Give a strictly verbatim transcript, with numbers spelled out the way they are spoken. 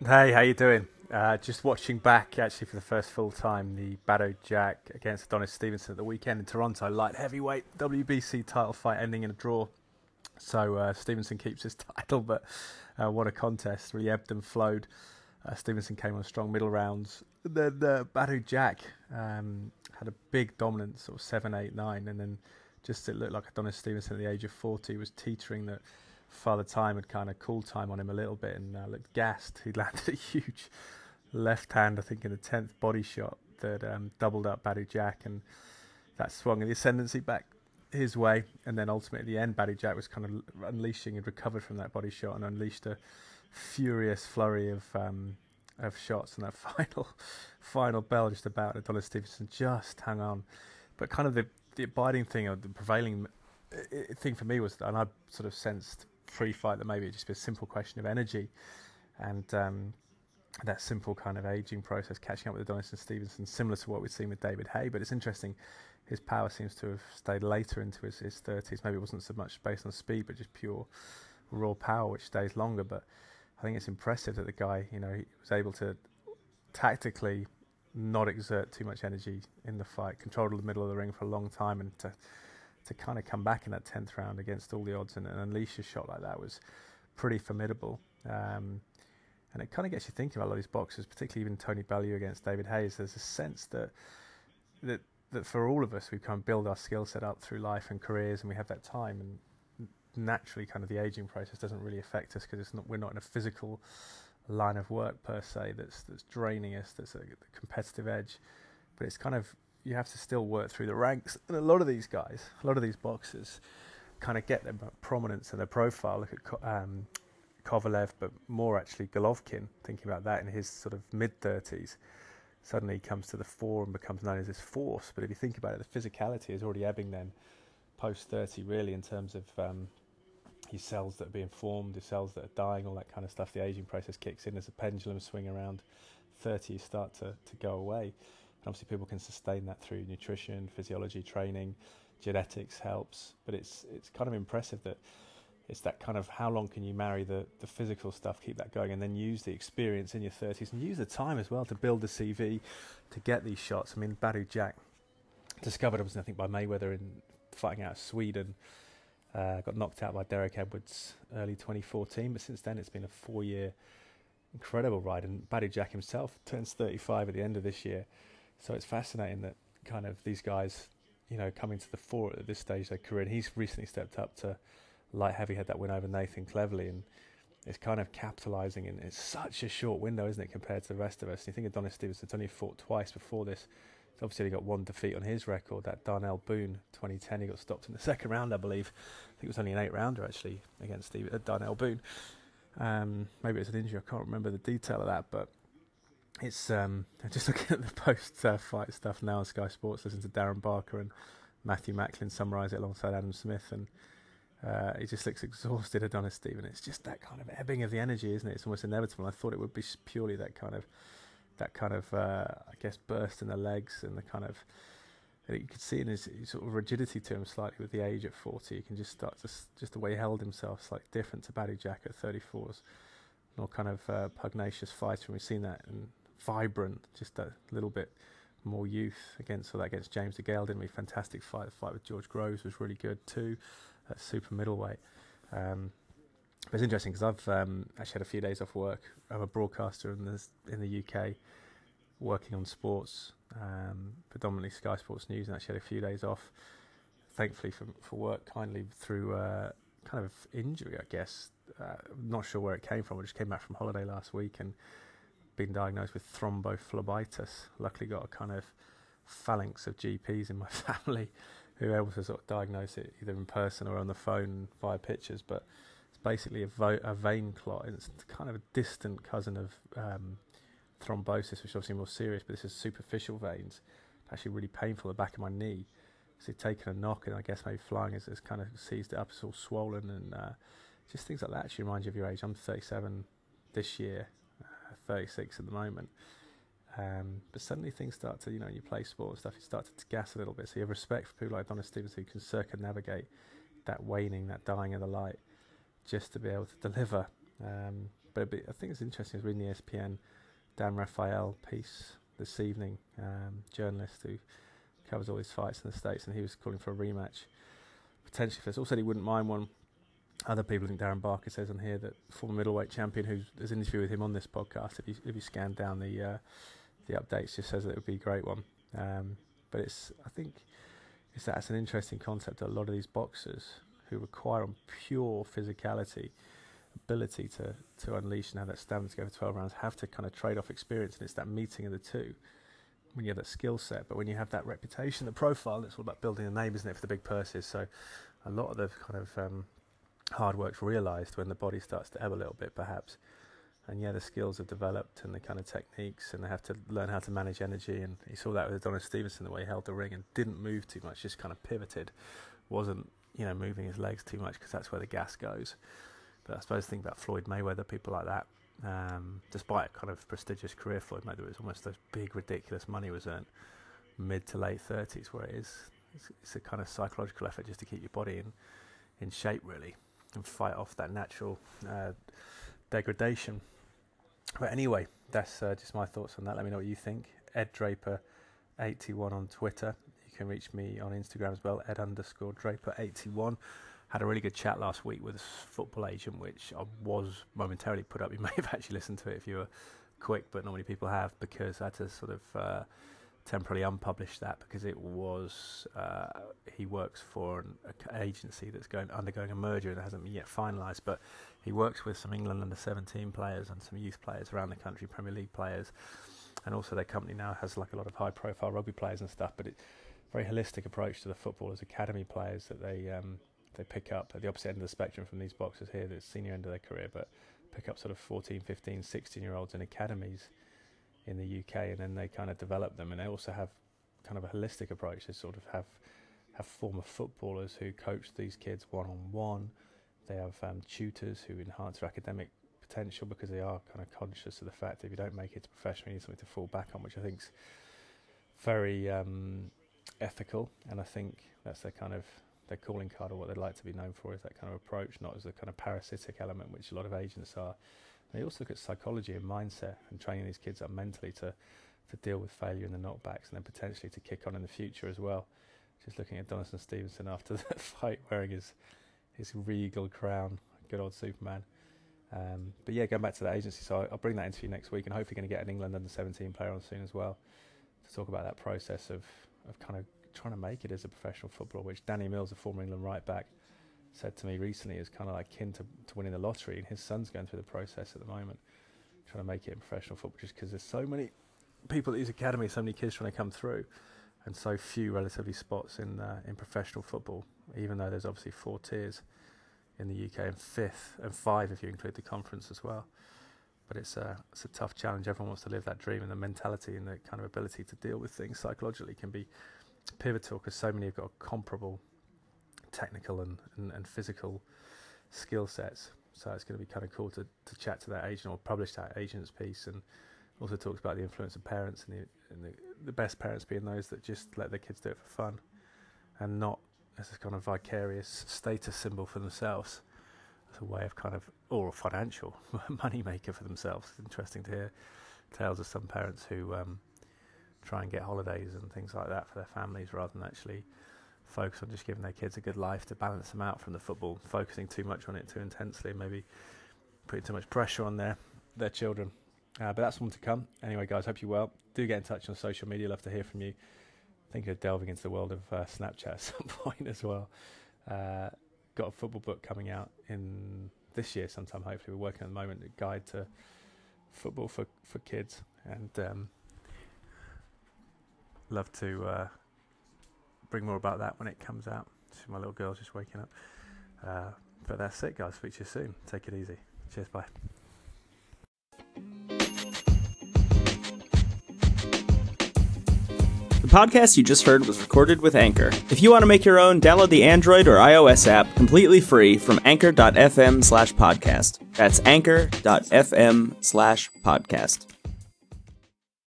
Hey, how you doing? Uh, just watching back actually for the first full time the Baddo Jack against Adonis Stevenson at the weekend in Toronto, light heavyweight W B C title fight ending in a draw. So uh, Stevenson keeps his title, but uh, what a contest! Really ebbed and flowed. Uh, Stevenson came on strong middle rounds. Then uh, Baddo Jack um, had a big dominant sort of seven, eight, nine, and then just it looked like Adonis Stevenson at the age of forty was teetering that Father Time had kind of cool time on him a little bit and uh, looked gassed. He landed a huge left hand, I think, in the tenth body shot that um, doubled up Badou Jack, and that swung the ascendancy back his way. And then ultimately, at the end, Badou Jack was kind of unleashing and recovered from that body shot and unleashed a furious flurry of um, of shots. And that final final bell just about Adonis Stevenson just hung on. But kind of the the abiding thing or the prevailing uh, thing for me was, and I sort of sensed pre-fight that maybe it'd just be a simple question of energy, and um, that simple kind of aging process catching up with Adonis and Stevenson, similar to what we'd seen with David Haye. But it's interesting, his power seems to have stayed later into his, his thirties. Maybe it wasn't so much based on speed, but just pure raw power, which stays longer. But I think it's impressive that the guy, you know, he was able to tactically not exert too much energy in the fight, controlled the middle of the ring for a long time, and to to kind of come back in that tenth round against all the odds and, and unleash a shot like that was pretty formidable. Um, and it kind of gets you thinking about a lot of these boxers, particularly even Tony Bellew against David Hayes. There's a sense that that that for all of us, we kind of build our skill set up through life and careers, and we have that time. And naturally, kind of the aging process doesn't really affect us because it's not we're not in a physical line of work per se that's that's draining us. That's a, a competitive edge, but it's kind of you have to still work through the ranks. And a lot of these guys, a lot of these boxers, kind of get their prominence and their profile. Look at um, Kovalev, but more actually Golovkin, thinking about that in his sort of mid-thirties. Suddenly he comes to the fore and becomes known as this force. But if you think about it, the physicality is already ebbing then, post-thirty really, in terms of um, his cells that are being formed, his cells that are dying, all that kind of stuff. The aging process kicks in as a pendulum swing around thirty, you start to, to go away. And obviously people can sustain that through nutrition, physiology, training, genetics helps. But it's it's kind of impressive that it's that kind of how long can you marry the, the physical stuff, keep that going, and then use the experience in your thirties and use the time as well to build the C V to get these shots. I mean, Badou Jack, discovered obviously I think by Mayweather in fighting out of Sweden, uh, got knocked out by Derek Edwards early twenty fourteen, but since then it's been a four-year incredible ride. And Badou Jack himself turns thirty-five at the end of this year. So it's fascinating that kind of these guys, you know, coming to the fore at this stage of their career. And he's recently stepped up to light heavy, had that win over Nathan Cleverly, and it's kind of capitalising. And it's such a short window, isn't it, compared to the rest of us? And you think Adonis Stevenson's only fought twice before this. He's obviously only got one defeat on his record. That Darnell Boone, twenty ten, he got stopped in the second round, I believe. I think it was only an eight-rounder actually against Steve, uh, Darnell Boone. Um, maybe it was an injury. I can't remember the detail of that, but it's um, just looking at the post-fight uh, stuff now on Sky Sports. Listen to Darren Barker and Matthew Macklin summarise it alongside Adam Smith, and uh, he just looks exhausted, Adonis Steven. It's just that kind of ebbing of the energy, isn't it? It's almost inevitable. I thought it would be purely that kind of, that kind of, uh, I guess, burst in the legs and the kind of. You could see in his, his sort of rigidity to him slightly with the age at forty. You can just start to just the way he held himself, slightly different to Badou Jack at thirty-fours. More kind of uh, pugnacious fighter, and we've seen that and vibrant, just a little bit more youth against so that against James DeGale. Didn't we? Fantastic fight. The fight with George Groves was really good too, at super middleweight. Um, but it's interesting because I've um, actually had a few days off work. I'm a broadcaster in the in the U K, working on sports, um, predominantly Sky Sports News, and actually had a few days off. Thankfully for for work, kindly through uh, kind of injury, I guess. Uh, not sure where it came from. I just came back from holiday last week and been diagnosed with thrombophlebitis. Luckily got a kind of phalanx of G Ps in my family who are able to sort of diagnose it either in person or on the phone via pictures. But it's basically a, vo- a vein clot. It's kind of a distant cousin of um, thrombosis, which is obviously more serious, but this is superficial veins. It's actually really painful at the back of my knee. So he'd taken a knock, and I guess maybe flying has, has kind of seized it up. It's all swollen, and uh, just things like that actually remind you of your age. I'm thirty-seven this year, uh, thirty-six at the moment. Um, but suddenly things start to, you know, you play sport and stuff, you start to gas a little bit. So you have respect for people like Adonis Stevens who can circumnavigate that waning, that dying of the light, just to be able to deliver. Um, but be, I think it's interesting. I was reading the E S P N Dan Raphael piece this evening, um, journalist who covers all these fights in the States, and he was calling for a rematch potentially for this. Also, he wouldn't mind one. Other people, I think Darren Barker says on here that former middleweight champion, who's there's an interview with him on this podcast. If you if you scan down the uh, the updates, just says that it would be a great one. Um, but it's I think it's that's an interesting concept that a lot of these boxers who require on pure physicality, ability to to unleash and have that stamina to go for twelve rounds, have to kind of trade off experience, and it's that meeting of the two. When you have that skill set, but when you have that reputation, the profile, it's all about building a name, isn't it, for the big purses? So a lot of the kind of um, hard work's realised when the body starts to ebb a little bit, perhaps. And yeah, the skills have developed and the kind of techniques, and they have to learn how to manage energy. And you saw that with Adonis Stevenson, the way he held the ring and didn't move too much, just kind of pivoted, wasn't you know moving his legs too much because that's where the gas goes. But I suppose the thing about Floyd Mayweather, people like that. Um, despite a kind of prestigious career, Floyd Mayweather was almost those big, ridiculous money was earned mid to late thirties, where it is it's, it's a kind of psychological effort just to keep your body in in shape, really, and fight off that natural uh, degradation. But anyway, that's uh, just my thoughts on that. Let me know what you think. Ed Draper eighty-one on Twitter. You can reach me on Instagram as well, Ed underscore Draper eighty-one. Had a really good chat last week with a football agent, which I was momentarily put up. You may have actually listened to it if you were quick, but not many people have, because I had to sort of uh, temporarily unpublish that because it was uh, he works for an a, agency that's going undergoing a merger that hasn't been yet finalised, but he works with some England under seventeen players and some youth players around the country, Premier League players, and also their company now has like a lot of high-profile rugby players and stuff. But it's a very holistic approach to the footballers, academy players that they. Um, They pick up at the opposite end of the spectrum from these boxers here, the senior end of their career, but pick up sort of fourteen, fifteen, sixteen year olds in academies in the U K, and then they kind of develop them. And they also have kind of a holistic approach. They sort of have have former footballers who coach these kids one on one. They have um, tutors who enhance their academic potential because they are kind of conscious of the fact that if you don't make it to professional, you need something to fall back on, which I think is very um, ethical. And I think that's their kind of their calling card, or what they'd like to be known for, is that kind of approach, not as a kind of parasitic element, which a lot of agents are. They also look at psychology and mindset and training these kids up mentally to, to deal with failure and the knockbacks, and then potentially to kick on in the future as well. Just looking at Donaldson Stevenson after the fight, wearing his his regal crown, good old Superman. Um, but yeah, going back to that agency, so I'll bring that into you next week, and hopefully going to get an England under seventeen player on soon as well, to talk about that process of, of kind of trying to make it as a professional footballer, which Danny Mills, a former England right back, said to me recently is kind of like kin to, to winning the lottery, and his son's going through the process at the moment, trying to make it in professional football, just because there's so many people at these academies, so many kids trying to come through, and so few relatively spots in uh, in professional football, even though there's obviously four tiers in the U K, and fifth and five if you include the conference as well. But it's a, it's a tough challenge. Everyone wants to live that dream, and the mentality and the kind of ability to deal with things psychologically can be pivotal, because so many have got comparable technical and, and, and physical skill sets. So it's going to be kind of cool to, to chat to that agent or publish that agent's piece, and also talks about the influence of parents, and, the, and the, the best parents being those that just let their kids do it for fun and not as a kind of vicarious status symbol for themselves, as a way of kind of, or a financial money maker for themselves. It's interesting to hear tales of some parents who um, try and get holidays and things like that for their families, rather than actually focus on just giving their kids a good life, to balance them out from the football, focusing too much on it too intensely, maybe putting too much pressure on their, their children. Uh, but that's one to come. Anyway, guys, hope you're well. Do get in touch on social media. Love to hear from you. Thinking of delving into the world of uh, Snapchat at some point as well. Uh, got a football book coming out in this year sometime, hopefully. We're working at the moment, a guide to football for, for kids. And um, love to uh, bring more about that when it comes out. My little girl's just waking up. Uh, but that's it, guys. Speak to you soon. Take it easy. Cheers, bye. The podcast you just heard was recorded with Anchor. If you want to make your own, download the Android or iOS app completely free from anchor.fm slash podcast. That's anchor.fm slash podcast.